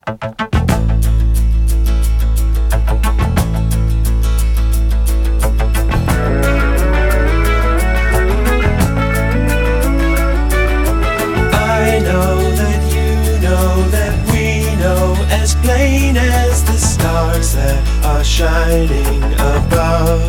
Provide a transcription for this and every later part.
Shining above.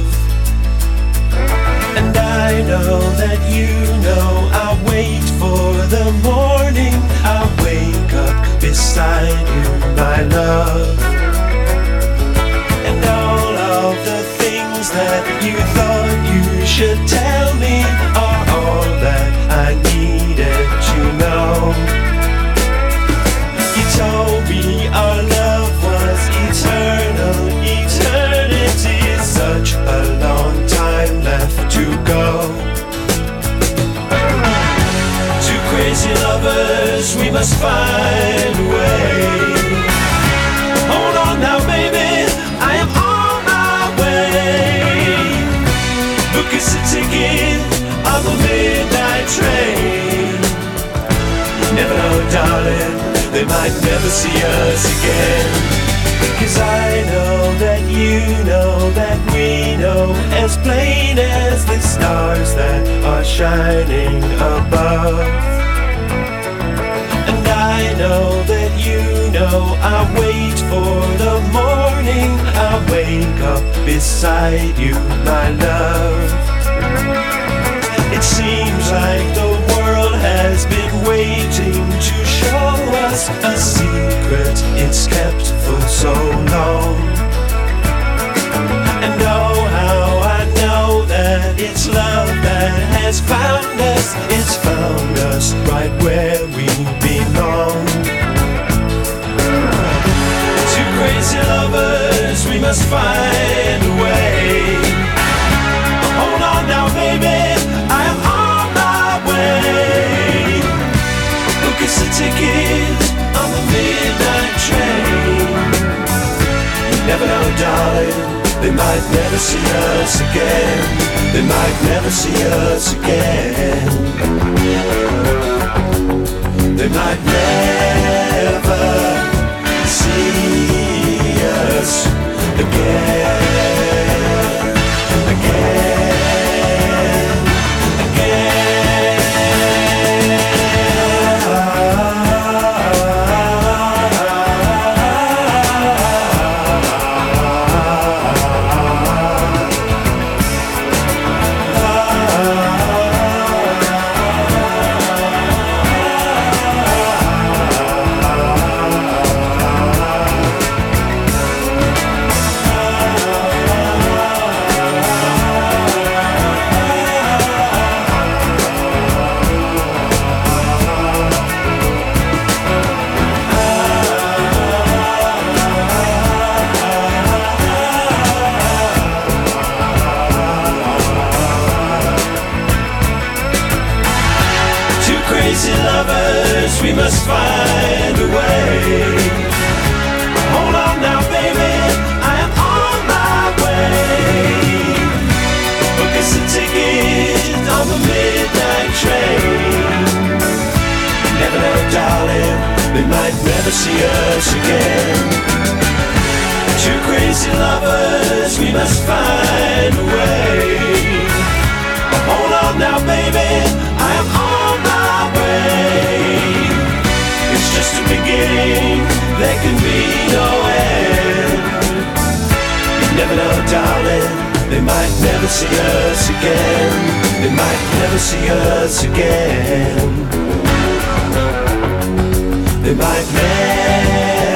And I know that you know I'll wait for the morning. I'll wake up beside you, my love. And all of the things that you thought you should tell me are all that I needed to know. You told me our love was eternal. Eternity is such a long time left to go. Two crazy lovers, we must find a way. Hold on now, baby, I am on my way. Book us a ticket on the midnight train. You never know, darling, they might never see us again. Because I know that you know that we know as plain as the stars that are shining above. And I know that you know I'll wait for the morning. I'll wake up beside you, my love. It seems like the world has been waiting to show us a secret it's kept for so long. And oh, how I know that it's love that has found us. It's found us right where we belong. Two crazy lovers, we must find a way. Hold on now, baby, I am on my way. Book us a ticket on the midnight train. You never know, darling, they might never see us again. They might never see us again. They might never see us again. We must find a way. Hold on now, baby, I am on my way. Book us a ticket on the midnight train. Never know, darling, they might never see us again. Two crazy lovers, we must find a way. Hold on now, baby, I am on my way. It's just a beginning, there can be no end. You never know, darling, they might never see us again. They might never see us again. They might never